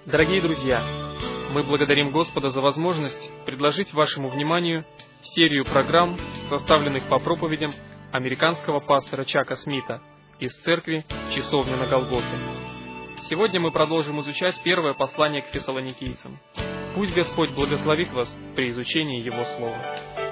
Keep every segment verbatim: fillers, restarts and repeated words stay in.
Дорогие друзья, мы благодарим Господа за возможность предложить вашему вниманию серию программ, составленных по проповедям американского пастора Чака Смита из церкви «Часовня на Голгофе». Сегодня мы продолжим изучать первое послание к фессалоникийцам. Пусть Господь благословит вас при изучении Его Слова.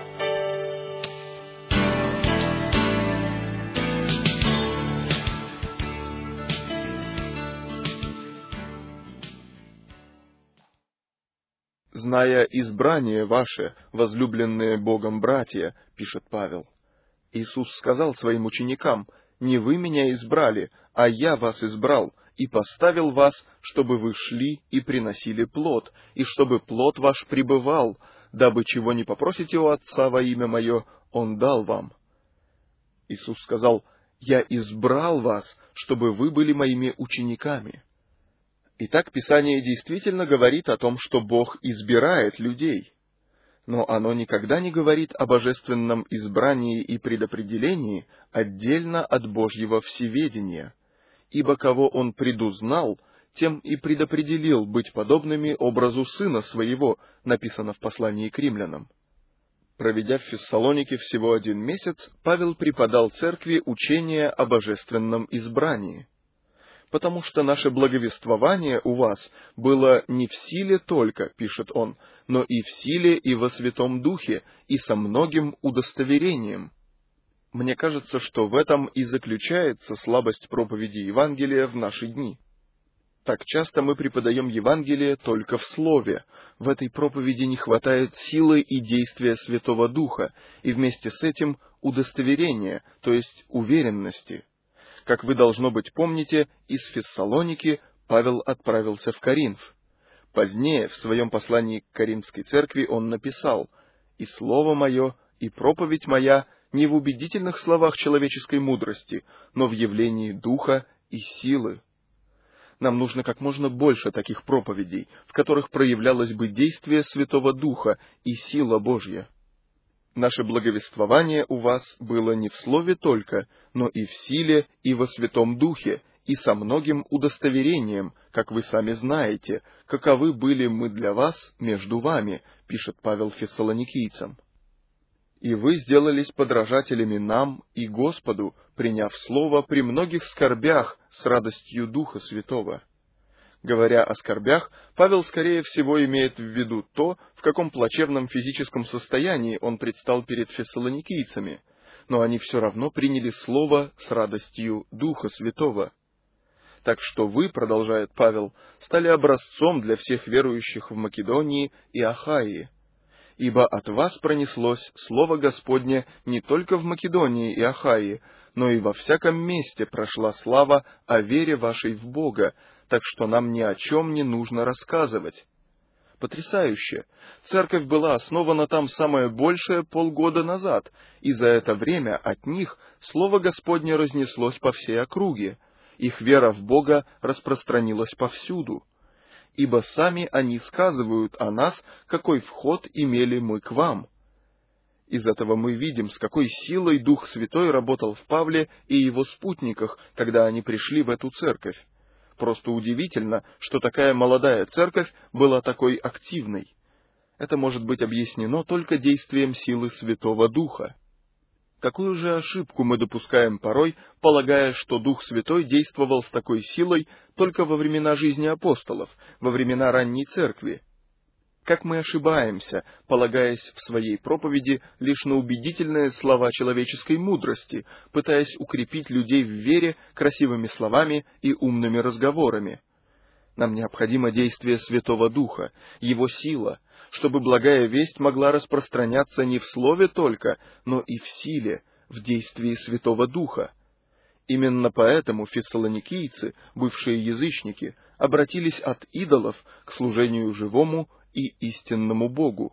«Зная избрание ваше, возлюбленные Богом братья», — пишет Павел, Иисус сказал своим ученикам: «Не вы меня избрали, а я вас избрал и поставил вас, чтобы вы шли и приносили плод, и чтобы плод ваш пребывал, дабы чего не попросите у Отца во имя Мое, Он дал вам». Иисус сказал: «Я избрал вас, чтобы вы были Моими учениками». Итак, Писание действительно говорит о том, что Бог избирает людей. Но оно никогда не говорит о божественном избрании и предопределении отдельно от Божьего всеведения, ибо кого Он предузнал, тем и предопределил быть подобными образу Сына Своего, написано в послании к римлянам. Проведя в Фессалонике всего один месяц, Павел преподал церкви учение о божественном избрании. «Потому что наше благовествование у вас было не в силе только, — пишет он, — но и в силе, и во Святом Духе, и со многим удостоверением». Мне кажется, что в этом и заключается слабость проповеди Евангелия в наши дни. Так часто мы преподаем Евангелие только в слове. В этой проповеди не хватает силы и действия Святого Духа, и вместе с этим удостоверения, то есть уверенности. Как вы, должно быть, помните, из Фессалоники Павел отправился в Коринф. Позднее, в своем послании к Коринфской церкви, он написал: «И слово мое, и проповедь моя не в убедительных словах человеческой мудрости, но в явлении духа и силы». Нам нужно как можно больше таких проповедей, в которых проявлялось бы действие Святого Духа и сила Божья. Наше благовествование у вас было не в слове только, но и в силе, и во Святом Духе, и со многим удостоверением, как вы сами знаете, каковы были мы для вас между вами, пишет Павел фессалоникийцам. «И вы сделались подражателями нам и Господу, приняв слово при многих скорбях с радостью Духа Святого». Говоря о скорбях, Павел, скорее всего, имеет в виду то, в каком плачевном физическом состоянии он предстал перед фессалоникийцами, но они все равно приняли слово с радостью Духа Святого. «Так что вы, — продолжает Павел, — стали образцом для всех верующих в Македонии и Ахаии. Ибо от вас пронеслось слово Господне не только в Македонии и Ахаии, но и во всяком месте прошла слава о вере вашей в Бога, так что нам ни о чем не нужно рассказывать». Потрясающе! Церковь была основана там самое большее полгода назад, и за это время от них слово Господне разнеслось по всей округе. Их вера в Бога распространилась повсюду. Ибо сами они сказывают о нас, какой вход имели мы к вам. Из этого мы видим, с какой силой Дух Святой работал в Павле и его спутниках, когда они пришли в эту церковь. Просто удивительно, что такая молодая церковь была такой активной. Это может быть объяснено только действием силы Святого Духа. Какую же ошибку мы допускаем порой, полагая, что Дух Святой действовал с такой силой только во времена жизни апостолов, во времена ранней церкви? Как мы ошибаемся, полагаясь в своей проповеди лишь на убедительные слова человеческой мудрости, пытаясь укрепить людей в вере красивыми словами и умными разговорами. Нам необходимо действие Святого Духа, Его сила, чтобы благая весть могла распространяться не в слове только, но и в силе, в действии Святого Духа. Именно поэтому фессалоникийцы, бывшие язычники, обратились от идолов к служению живому и истинному Богу.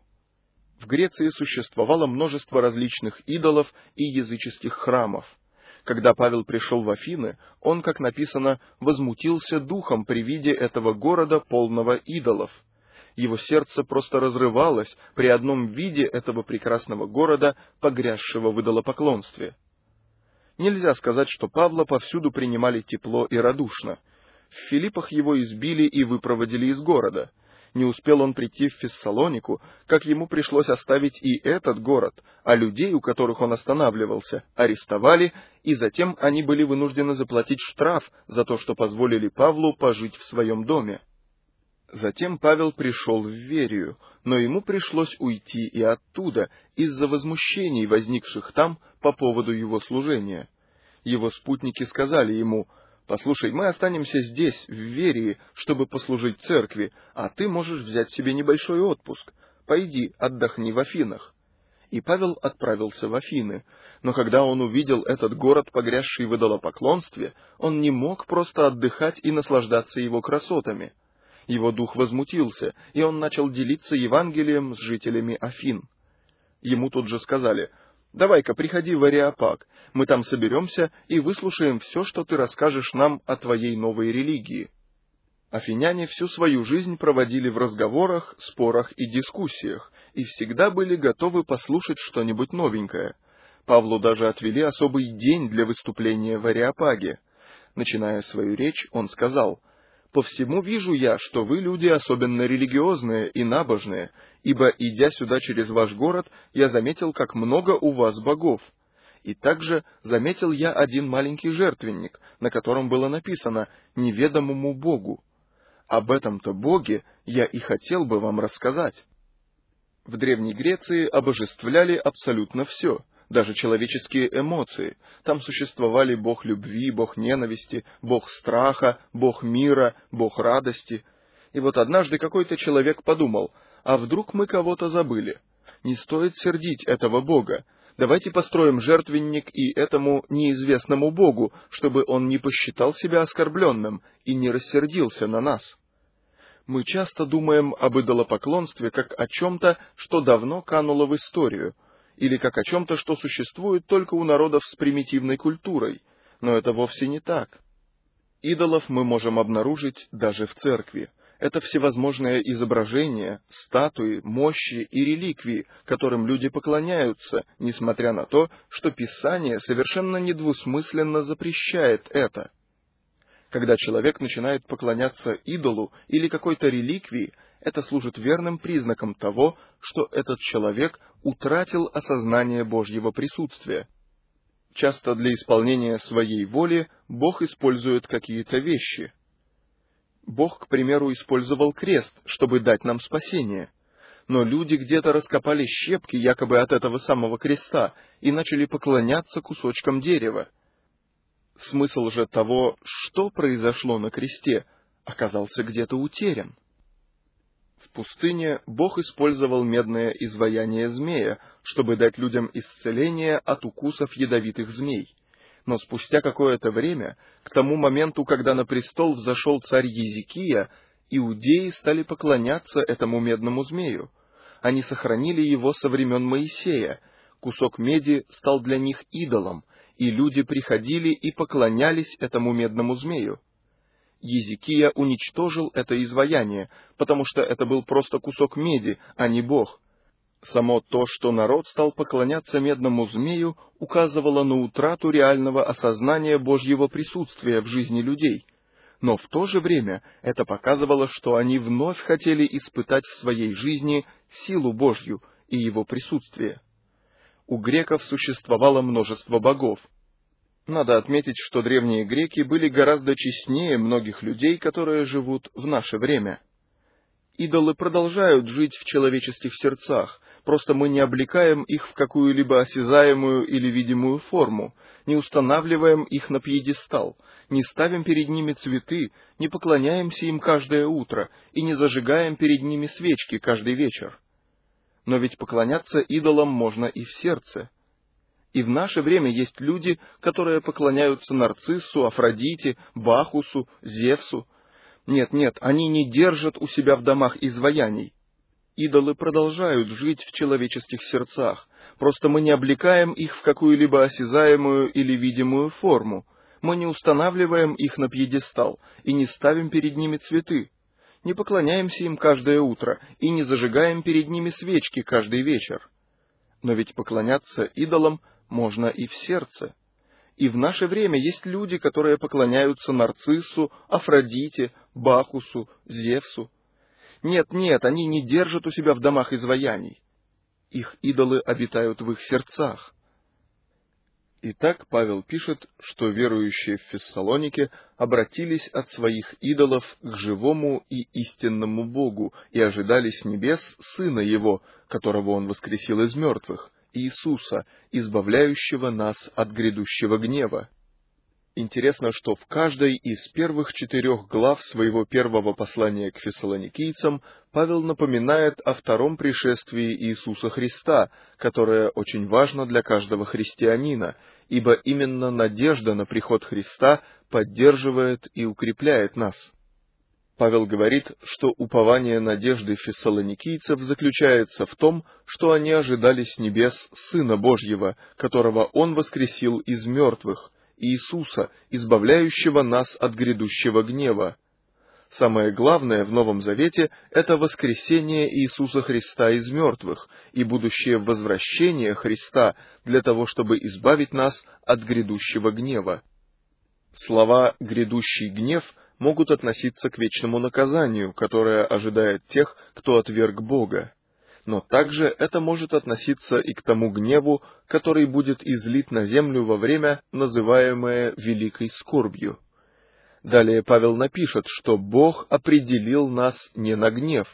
В Греции существовало множество различных идолов и языческих храмов. Когда Павел пришел в Афины, он, как написано, возмутился духом при виде этого города, полного идолов. Его сердце просто разрывалось при одном виде этого прекрасного города, погрязшего в идолопоклонстве. Нельзя сказать, что Павла повсюду принимали тепло и радушно. В Филиппах его избили и выпроводили из города. Не успел он прийти в Фессалонику, как ему пришлось оставить и этот город, а людей, у которых он останавливался, арестовали, и затем они были вынуждены заплатить штраф за то, что позволили Павлу пожить в своем доме. Затем Павел пришел в Верию, но ему пришлось уйти и оттуда из-за возмущений, возникших там по поводу его служения. Его спутники сказали ему: «Послушай, мы останемся здесь, в Верии, чтобы послужить церкви, а ты можешь взять себе небольшой отпуск. Пойди, отдохни в Афинах». И Павел отправился в Афины, но когда он увидел этот город, погрязший в идолопоклонстве, он не мог просто отдыхать и наслаждаться его красотами. Его дух возмутился, и он начал делиться Евангелием с жителями Афин. Ему тут же сказали: «Давай-ка приходи в Ареопаг, мы там соберемся и выслушаем все, что ты расскажешь нам о твоей новой религии». Афиняне всю свою жизнь проводили в разговорах, спорах и дискуссиях, и всегда были готовы послушать что-нибудь новенькое. Павлу даже отвели особый день для выступления в Ареопаге. Начиная свою речь, он сказал: «По всему вижу я, что вы люди особенно религиозные и набожные, ибо, идя сюда через ваш город, я заметил, как много у вас богов. И также заметил я один маленький жертвенник, на котором было написано «неведомому Богу». Об этом-то Боге я и хотел бы вам рассказать». В Древней Греции обожествляли абсолютно все, даже человеческие эмоции. Там существовали бог любви, бог ненависти, бог страха, бог мира, бог радости. И вот однажды какой-то человек подумал: а вдруг мы кого-то забыли? Не стоит сердить этого бога. Давайте построим жертвенник и этому неизвестному богу, чтобы он не посчитал себя оскорбленным и не рассердился на нас. Мы часто думаем об идолопоклонстве как о чем-то, что давно кануло в историю, или как о чем-то, что существует только у народов с примитивной культурой, но это вовсе не так. Идолов мы можем обнаружить даже в церкви. Это всевозможные изображения, статуи, мощи и реликвии, которым люди поклоняются, несмотря на то, что Писание совершенно недвусмысленно запрещает это. Когда человек начинает поклоняться идолу или какой-то реликвии, это служит верным признаком того, что этот человек утратил осознание Божьего присутствия. Часто для исполнения своей воли Бог использует какие-то вещи. Бог, к примеру, использовал крест, чтобы дать нам спасение. Но люди где-то раскопали щепки якобы от этого самого креста и начали поклоняться кусочкам дерева. Смысл же того, что произошло на кресте, оказался где-то утерян. В пустыне Бог использовал медное изваяние змея, чтобы дать людям исцеление от укусов ядовитых змей. Но спустя какое-то время, к тому моменту, когда на престол взошел царь Езекия, иудеи стали поклоняться этому медному змею. Они сохранили его со времен Моисея. Кусок меди стал для них идолом, и люди приходили и поклонялись этому медному змею. Езекия уничтожил это изваяние, потому что это был просто кусок меди, а не Бог. Само то, что народ стал поклоняться медному змею, указывало на утрату реального осознания Божьего присутствия в жизни людей. Но в то же время это показывало, что они вновь хотели испытать в своей жизни силу Божью и Его присутствие. У греков существовало множество богов. Надо отметить, что древние греки были гораздо честнее многих людей, которые живут в наше время. Идолы продолжают жить в человеческих сердцах, просто мы не облекаем их в какую-либо осязаемую или видимую форму, не устанавливаем их на пьедестал, не ставим перед ними цветы, не поклоняемся им каждое утро и не зажигаем перед ними свечки каждый вечер. Но ведь поклоняться идолам можно и в сердце. И в наше время есть люди, которые поклоняются Нарциссу, Афродите, Бахусу, Зевсу. Нет, нет, они не держат у себя в домах изваяний. Идолы продолжают жить в человеческих сердцах, просто мы не облекаем их в какую-либо осязаемую или видимую форму, мы не устанавливаем их на пьедестал и не ставим перед ними цветы, не поклоняемся им каждое утро и не зажигаем перед ними свечки каждый вечер. Но ведь поклоняться идолам можно и в сердце. И в наше время есть люди, которые поклоняются Нарциссу, Афродите, Бакхусу, Зевсу. Нет, нет, они не держат у себя в домах изваяний. Их идолы обитают в их сердцах. Итак, Павел пишет, что верующие в Фессалонике обратились от своих идолов к живому и истинному Богу и ожидали с небес Сына Его, которого Он воскресил из мертвых, Иисуса, избавляющего нас от грядущего гнева. Интересно, что в каждой из первых четырех глав своего первого послания к фессалоникийцам Павел напоминает о втором пришествии Иисуса Христа, которое очень важно для каждого христианина, ибо именно надежда на приход Христа поддерживает и укрепляет нас. Павел говорит, что упование надежды фессалоникийцев заключается в том, что они ожидали с небес Сына Божьего, которого Он воскресил из мертвых, Иисуса, избавляющего нас от грядущего гнева. Самое главное в Новом Завете — это воскресение Иисуса Христа из мертвых и будущее возвращение Христа для того, чтобы избавить нас от грядущего гнева. Слова «грядущий гнев» могут относиться к вечному наказанию, которое ожидает тех, кто отверг Бога. Но также это может относиться и к тому гневу, который будет излит на землю во время, называемое великой скорбью. Далее Павел напишет, что Бог определил нас не на гнев.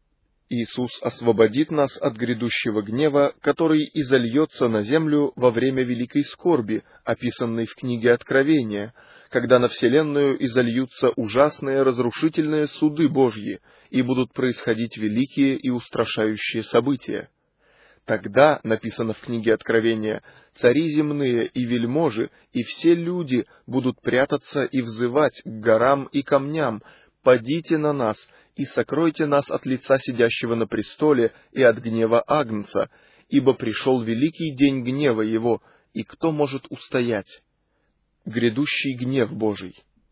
Иисус освободит нас от грядущего гнева, который изольется на землю во время великой скорби, описанной в книге Откровения, когда на вселенную изольются ужасные разрушительные суды Божьи, и будут происходить великие и устрашающие события. Тогда, написано в книге Откровения, цари земные и вельможи, и все люди будут прятаться и взывать к горам и камням: «Падите на нас и сокройте нас от лица сидящего на престоле и от гнева Агнца, ибо пришел великий день гнева его, и кто может устоять?» Грядущий гнев Божий.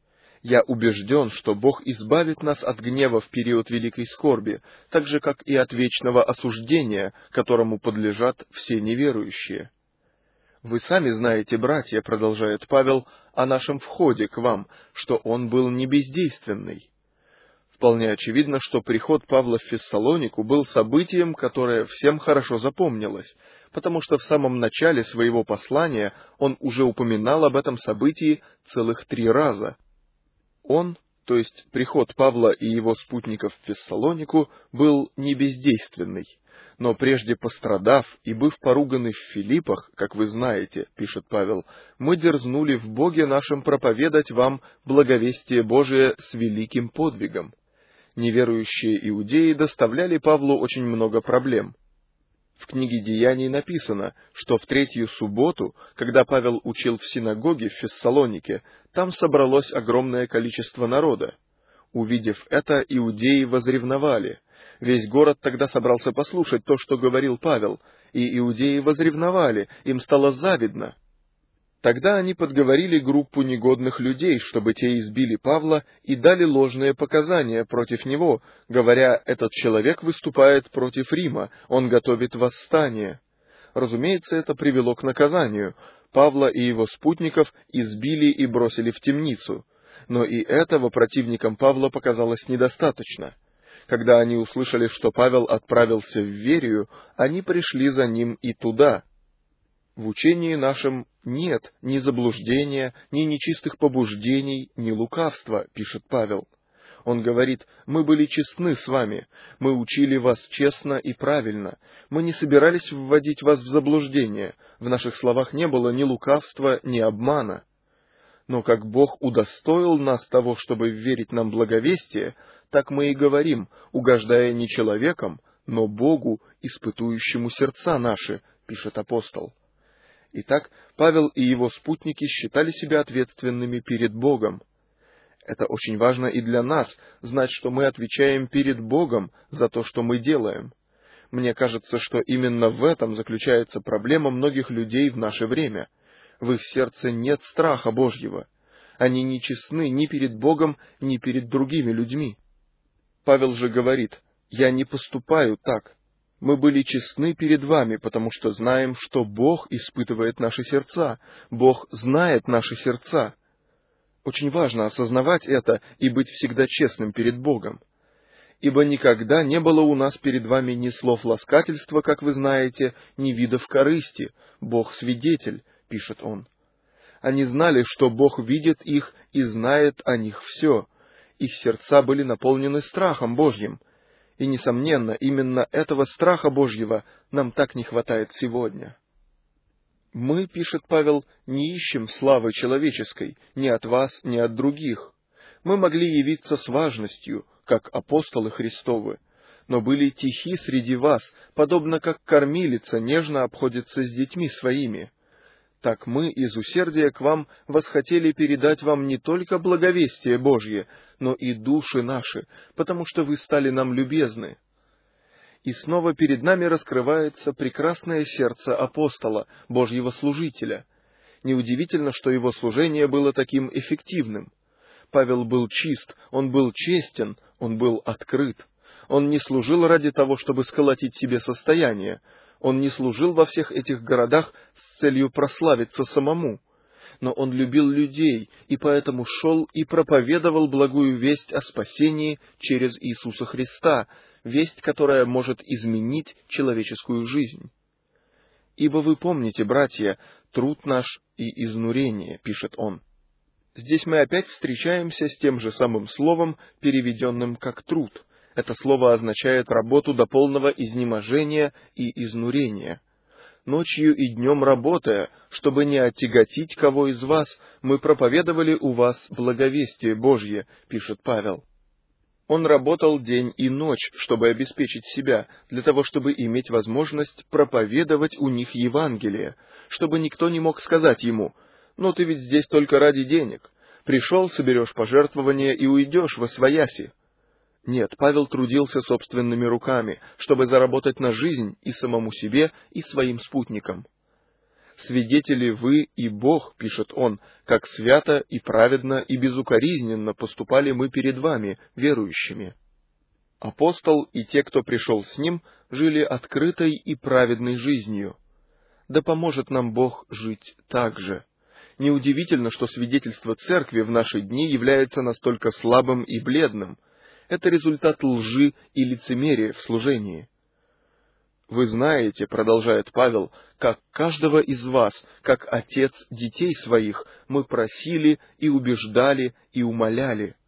Я убежден, что Бог избавит нас от гнева в период великой скорби, так же, как и от вечного осуждения, которому подлежат все неверующие. «Вы сами знаете, братья, — продолжает Павел, — о нашем входе к вам, что он был не бездейственный». Вполне очевидно, что приход Павла в Фессалонику был событием, которое всем хорошо запомнилось, потому что в самом начале своего послания он уже упоминал об этом событии целых три раза. Он, то есть приход Павла и его спутников в Фессалонику, был не бездейственный, но прежде пострадав и быв поруганы в Филиппах, как вы знаете, пишет Павел, мы дерзнули в Боге нашем проповедать вам благовестие Божие с великим подвигом. Неверующие иудеи доставляли Павлу очень много проблем. В книге Деяний написано, что в третью субботу, когда Павел учил в синагоге в Фессалонике, там собралось огромное количество народа. Увидев это, иудеи возревновали. Весь город тогда собрался послушать то, что говорил Павел, и иудеи возревновали, им стало завидно. Тогда они подговорили группу негодных людей, чтобы те избили Павла и дали ложные показания против него, говоря: «Этот человек выступает против Рима, он готовит восстание». Разумеется, это привело к наказанию. Павла и его спутников избили и бросили в темницу. Но и этого противникам Павла показалось недостаточно. Когда они услышали, что Павел отправился в Верию, они пришли за ним и туда. В учении нашем нет ни заблуждения, ни нечистых побуждений, ни лукавства, пишет Павел. Он говорит: мы были честны с вами, мы учили вас честно и правильно, мы не собирались вводить вас в заблуждение, в наших словах не было ни лукавства, ни обмана. Но как Бог удостоил нас того, чтобы верить нам благовестие, так мы и говорим, угождая не человеком, но Богу, испытующему сердца наши, пишет апостол. Итак, Павел и его спутники считали себя ответственными перед Богом. Это очень важно и для нас, знать, что мы отвечаем перед Богом за то, что мы делаем. Мне кажется, что именно в этом заключается проблема многих людей в наше время. В их сердце нет страха Божьего. Они не честны ни перед Богом, ни перед другими людьми. Павел же говорит: «Я не поступаю так». Мы были честны перед вами, потому что знаем, что Бог испытывает наши сердца. Бог знает наши сердца. Очень важно осознавать это и быть всегда честным перед Богом. Ибо никогда не было у нас перед вами ни слов ласкательства, как вы знаете, ни видов корысти. Бог свидетель, пишет он. Они знали, что Бог видит их и знает о них все. Их сердца были наполнены страхом Божьим. И, несомненно, именно этого страха Божьего нам так не хватает сегодня. Мы, пишет Павел, не ищем славы человеческой, ни от вас, ни от других. Мы могли явиться с важностью, как апостолы Христовы, но были тихи среди вас, подобно как кормилица нежно обходится с детьми своими. Так мы из усердия к вам восхотели передать вам не только благовестие Божье, но и души наши, потому что вы стали нам любезны. И снова перед нами раскрывается прекрасное сердце апостола, Божьего служителя. Неудивительно, что его служение было таким эффективным. Павел был чист, он был честен, он был открыт. Он не служил ради того, чтобы сколотить себе состояние. Он не служил во всех этих городах с целью прославиться самому. Но он любил людей, и поэтому шел и проповедовал благую весть о спасении через Иисуса Христа, весть, которая может изменить человеческую жизнь. «Ибо вы помните, братья, труд наш и изнурение», — пишет он. Здесь мы опять встречаемся с тем же самым словом, переведенным как «труд». Это слово означает работу до полного изнеможения и изнурения. Ночью и днем работая, чтобы не оттяготить кого из вас, мы проповедовали у вас благовестие Божье, пишет Павел. Он работал день и ночь, чтобы обеспечить себя, для того, чтобы иметь возможность проповедовать у них Евангелие, чтобы никто не мог сказать ему: «Ну, ты ведь здесь только ради денег. Пришел, соберешь пожертвования и уйдешь восвояси». Нет, Павел трудился собственными руками, чтобы заработать на жизнь и самому себе, и своим спутникам. «Свидетели вы и Бог, — пишет он, — как свято и праведно и безукоризненно поступали мы перед вами, верующими». Апостол и те, кто пришел с ним, жили открытой и праведной жизнью. Да поможет нам Бог жить так же. Неудивительно, что свидетельство церкви в наши дни является настолько слабым и бледным. Это результат лжи и лицемерия в служении. «Вы знаете, — продолжает Павел, — как каждого из вас, как отец детей своих, мы просили и убеждали и умоляли».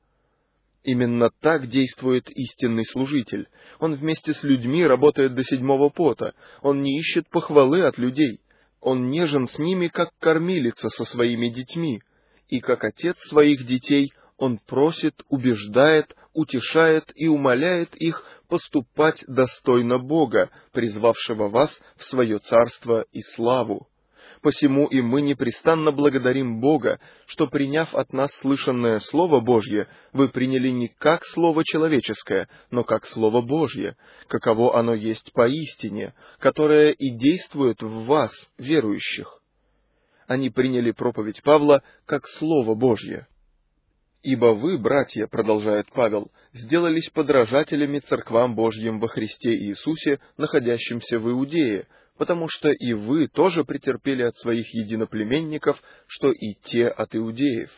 Именно так действует истинный служитель. Он вместе с людьми работает до седьмого пота. Он не ищет похвалы от людей. Он нежен с ними, как кормилица со своими детьми. И как отец своих детей, он просит, убеждает, утешает и умоляет их поступать достойно Бога, призвавшего вас в свое царство и славу. Посему и мы непрестанно благодарим Бога, что, приняв от нас слышанное Слово Божье, вы приняли не как Слово человеческое, но как Слово Божье, каково оно есть поистине, которое и действует в вас, верующих. Они приняли проповедь Павла как Слово Божье. «Ибо вы, братья, — продолжает Павел, — сделались подражателями церквам Божьим во Христе Иисусе, находящимся в Иудее, потому что и вы тоже претерпели от своих единоплеменников, что и те от иудеев.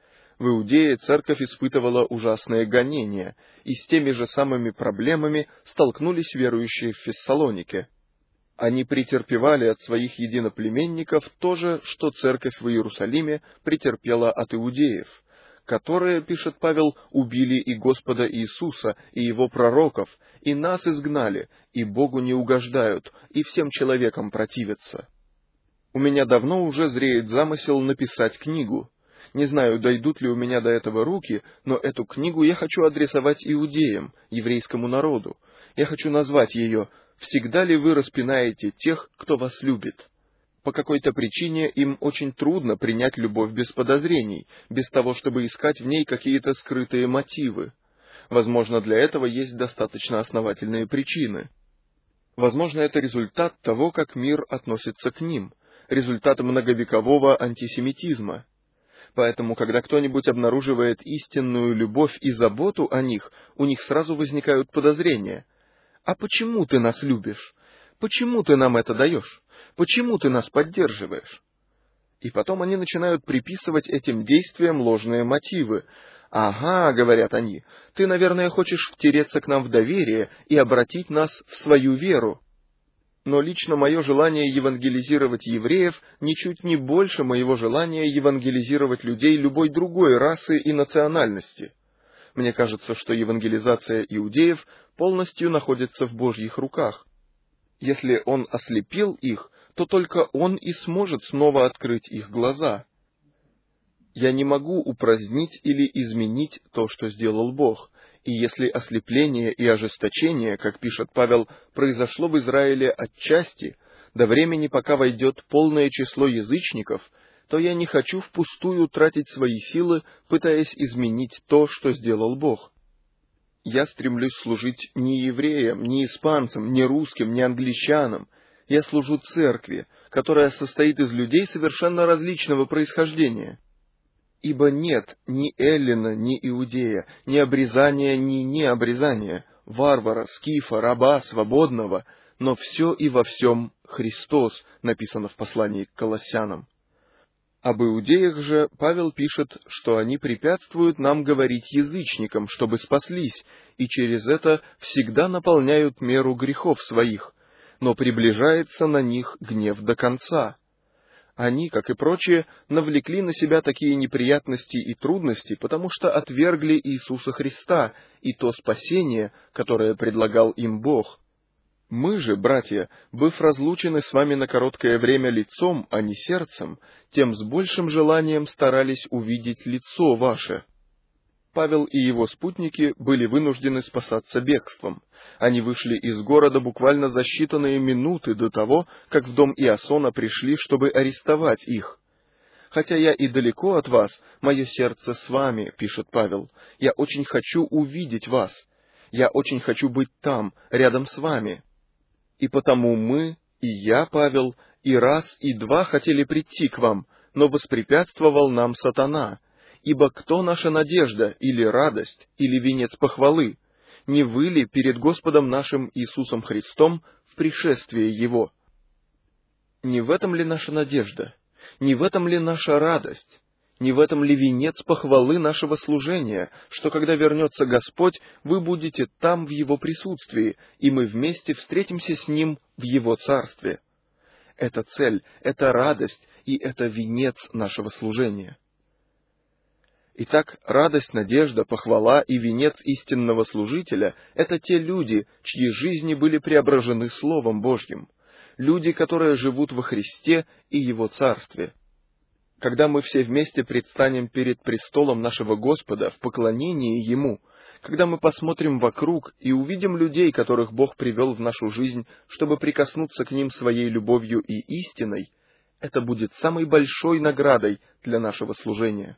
В Иудее церковь испытывала ужасные гонения, и с теми же самыми проблемами столкнулись верующие в Фессалонике. Они претерпевали от своих единоплеменников то же, что церковь в Иерусалиме претерпела от иудеев, которые, пишет Павел, убили и Господа Иисуса, и Его пророков, и нас изгнали, и Богу не угождают, и всем человекам противятся. У меня давно уже зреет замысел написать книгу. Не знаю, дойдут ли у меня до этого руки, но эту книгу я хочу адресовать иудеям, еврейскому народу. Я хочу назвать ее «Всегда ли вы распинаете тех, кто вас любит?» По какой-то причине им очень трудно принять любовь без подозрений, без того, чтобы искать в ней какие-то скрытые мотивы. Возможно, для этого есть достаточно основательные причины. Возможно, это результат того, как мир относится к ним, результат многовекового антисемитизма. Поэтому, когда кто-нибудь обнаруживает истинную любовь и заботу о них, у них сразу возникают подозрения. А почему ты нас любишь? Почему ты нам это даешь? Почему ты нас поддерживаешь? И потом они начинают приписывать этим действиям ложные мотивы. «Ага», — говорят они, — «ты, наверное, хочешь втереться к нам в доверие и обратить нас в свою веру». Но лично мое желание евангелизировать евреев ничуть не больше моего желания евангелизировать людей любой другой расы и национальности. Мне кажется, что евангелизация иудеев полностью находится в Божьих руках. Если Он ослепил их, то только Он и сможет снова открыть их глаза. Я не могу упразднить или изменить то, что сделал Бог. И если ослепление и ожесточение, как пишет Павел, произошло в Израиле отчасти, до времени, пока войдет полное число язычников, то я не хочу впустую тратить свои силы, пытаясь изменить то, что сделал Бог. Я стремлюсь служить не евреям, не испанцам, не русским, не англичанам. Я служу церкви, которая состоит из людей совершенно различного происхождения. Ибо нет ни эллина, ни иудея, ни обрезания, ни необрезания, варвара, скифа, раба, свободного, но все и во всем Христос, написано в послании к Колоссянам. Об иудеях же Павел пишет, что они препятствуют нам говорить язычникам, чтобы спаслись, и через это всегда наполняют меру грехов своих, но приближается на них гнев до конца. Они, как и прочие, навлекли на себя такие неприятности и трудности, потому что отвергли Иисуса Христа и то спасение, которое предлагал им Бог. Мы же, братья, быв разлучены с вами на короткое время лицом, а не сердцем, тем с большим желанием старались увидеть лицо ваше. Павел и его спутники были вынуждены спасаться бегством. Они вышли из города буквально за считанные минуты до того, как в дом Иасона пришли, чтобы арестовать их. «Хотя я и далеко от вас, мое сердце с вами», — пишет Павел. «Я очень хочу увидеть вас. Я очень хочу быть там, рядом с вами. И потому мы, и я, Павел, и раз, и два хотели прийти к вам, но воспрепятствовал нам сатана. Ибо кто наша надежда, или радость, или венец похвалы? Не вы ли перед Господом нашим Иисусом Христом в пришествии Его? Не в этом ли наша надежда? Не в этом ли наша радость? Не в этом ли венец похвалы нашего служения, что когда вернется Господь, вы будете там в Его присутствии, и мы вместе встретимся с Ним в Его Царстве? Это цель, это радость и это венец нашего служения. Итак, радость, надежда, похвала и венец истинного служителя — это те люди, чьи жизни были преображены Словом Божьим, люди, которые живут во Христе и Его Царстве. Когда мы все вместе предстанем перед престолом нашего Господа в поклонении Ему, когда мы посмотрим вокруг и увидим людей, которых Бог привел в нашу жизнь, чтобы прикоснуться к ним своей любовью и истиной, это будет самой большой наградой для нашего служения.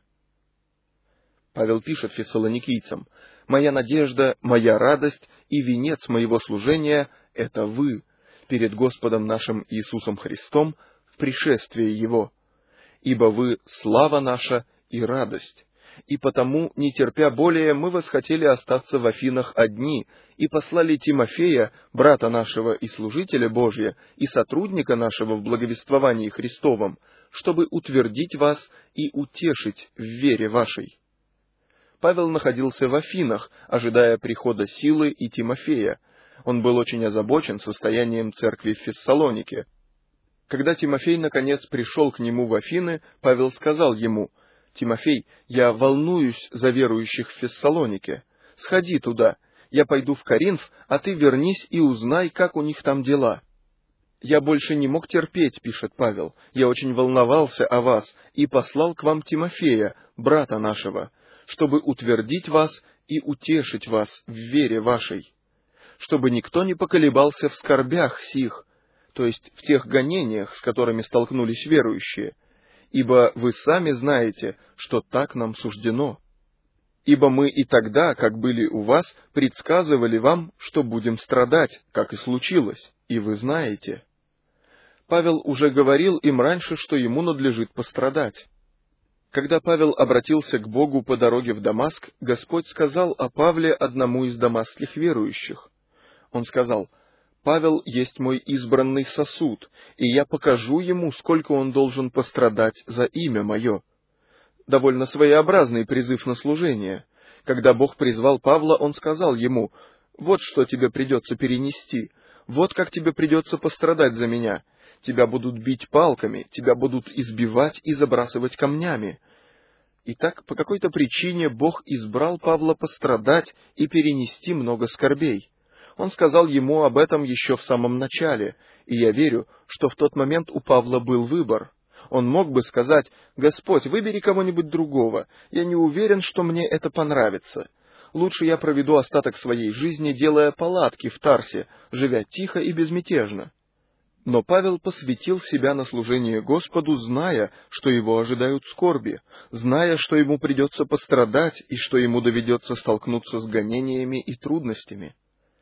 Павел пишет фессалоникийцам: «Моя надежда, моя радость и венец моего служения — это вы, перед Господом нашим Иисусом Христом в пришествии Его. Ибо вы — слава наша и радость. И потому, не терпя более, мы восхотели остаться в Афинах одни, и послали Тимофея, брата нашего и служителя Божия, и сотрудника нашего в благовествовании Христовом, чтобы утвердить вас и утешить в вере вашей». Павел находился в Афинах, ожидая прихода Силы и Тимофея. Он был очень озабочен состоянием церкви в Фессалонике. Когда Тимофей, наконец, пришел к нему в Афины, Павел сказал ему: «Тимофей, я волнуюсь за верующих в Фессалонике. Сходи туда, я пойду в Коринф, а ты вернись и узнай, как у них там дела». «Я больше не мог терпеть», — пишет Павел, — «я очень волновался о вас и послал к вам Тимофея, брата нашего, чтобы утвердить вас и утешить вас в вере вашей, чтобы никто не поколебался в скорбях сих, то есть в тех гонениях, с которыми столкнулись верующие, ибо вы сами знаете, что так нам суждено. Ибо мы и тогда, как были у вас, предсказывали вам, что будем страдать, как и случилось, и вы знаете». Павел уже говорил им раньше, что ему надлежит пострадать. Когда Павел обратился к Богу по дороге в Дамаск, Господь сказал о Павле одному из дамасских верующих: Он сказал: «Павел есть мой избранный сосуд, и я покажу ему, сколько он должен пострадать за имя мое». Довольно своеобразный призыв на служение. Когда Бог призвал Павла, он сказал ему: «Вот что тебе придется перенести, вот как тебе придется пострадать за меня. Тебя будут бить палками, тебя будут избивать и забрасывать камнями». Итак, по какой-то причине Бог избрал Павла пострадать и перенести много скорбей. Он сказал ему об этом еще в самом начале, и я верю, что в тот момент у Павла был выбор. Он мог бы сказать: «Господь, выбери кого-нибудь другого, я не уверен, что мне это понравится. Лучше я проведу остаток своей жизни, делая палатки в Тарсе, живя тихо и безмятежно». Но Павел посвятил себя на служение Господу, зная, что его ожидают скорби, зная, что ему придется пострадать и что ему доведется столкнуться с гонениями и трудностями.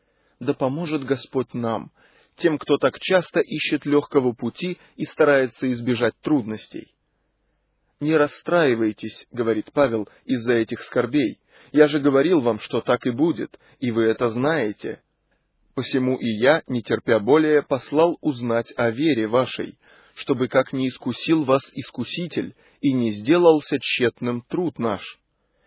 Да поможет Господь нам, тем, кто так часто ищет легкого пути и старается избежать трудностей. «Не расстраивайтесь, — говорит Павел, — из-за этих скорбей. Я же говорил вам, что так и будет, и вы это знаете. Посему и я, не терпя более, послал узнать о вере вашей, чтобы как не искусил вас искуситель, и не сделался тщетным труд наш.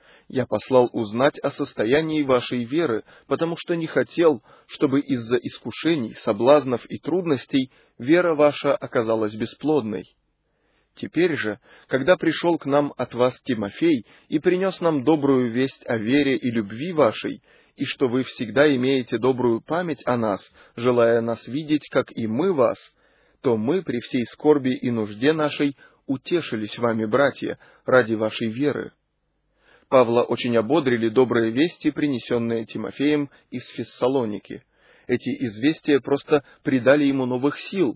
Я послал узнать о состоянии вашей веры, потому что не хотел, чтобы из-за искушений, соблазнов и трудностей вера ваша оказалась бесплодной. Теперь же, когда пришел к нам от вас Тимофей и принес нам добрую весть о вере и любви вашей, и что вы всегда имеете добрую память о нас, желая нас видеть, как и мы вас, то мы при всей скорби и нужде нашей утешились вами, братья, ради вашей веры». Павла очень ободрили добрые вести, принесенные Тимофеем из Фессалоники. Эти известия просто придали ему новых сил.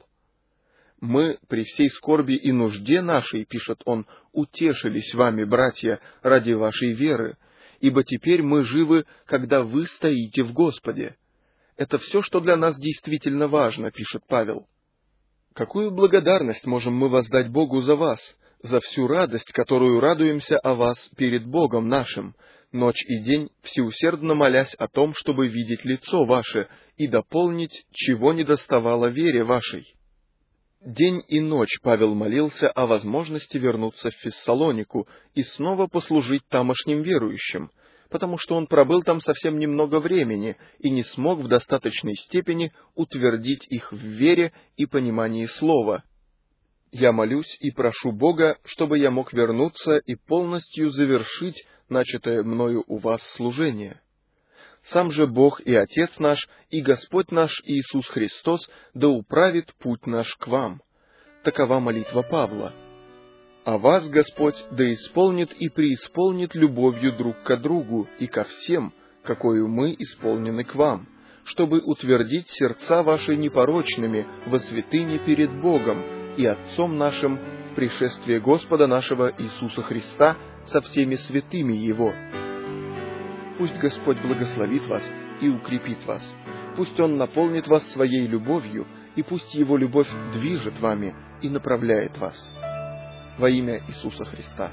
«Мы при всей скорби и нужде нашей, — пишет он, — утешились вами, братья, ради вашей веры, ибо теперь мы живы, когда вы стоите в Господе». Это все, что для нас действительно важно, пишет Павел. Какую благодарность можем мы воздать Богу за вас, за всю радость, которую радуемся о вас перед Богом нашим, ночь и день всеусердно молясь о том, чтобы видеть лицо ваше и дополнить, чего недоставало вере вашей. День и ночь Павел молился о возможности вернуться в Фессалонику и снова послужить тамошним верующим, потому что он пробыл там совсем немного времени и не смог в достаточной степени утвердить их в вере и понимании слова. «Я молюсь и прошу Бога, чтобы я мог вернуться и полностью завершить начатое мною у вас служение. Сам же Бог и Отец наш, и Господь наш Иисус Христос да управит путь наш к вам». Такова молитва Павла. «А вас Господь да исполнит и преисполнит любовью друг ко другу и ко всем, какою мы исполнены к вам, чтобы утвердить сердца ваши непорочными во святыне перед Богом и Отцом нашим в пришествии Господа нашего Иисуса Христа со всеми святыми Его». Пусть Господь благословит вас и укрепит вас. Пусть Он наполнит вас своей любовью, и пусть Его любовь движет вами и направляет вас. Во имя Иисуса Христа.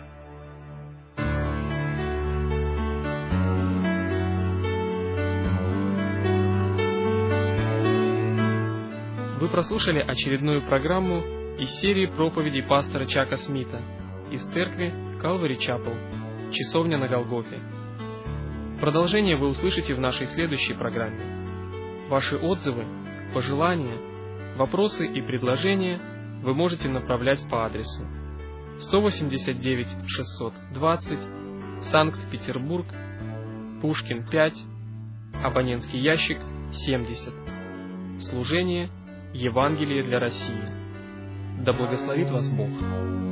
Вы прослушали очередную программу из серии проповедей пастора Чака Смита из церкви Calvary Chapel, Часовня на Голгофе. Продолжение вы услышите в нашей следующей программе. Ваши отзывы, пожелания, вопросы и предложения вы можете направлять по адресу сто восемьдесят девять шестьсот двадцать, Санкт-Петербург, Пушкин пять, абонентский ящик семьдесят. Служение Евангелие для России. Да благословит вас Бог.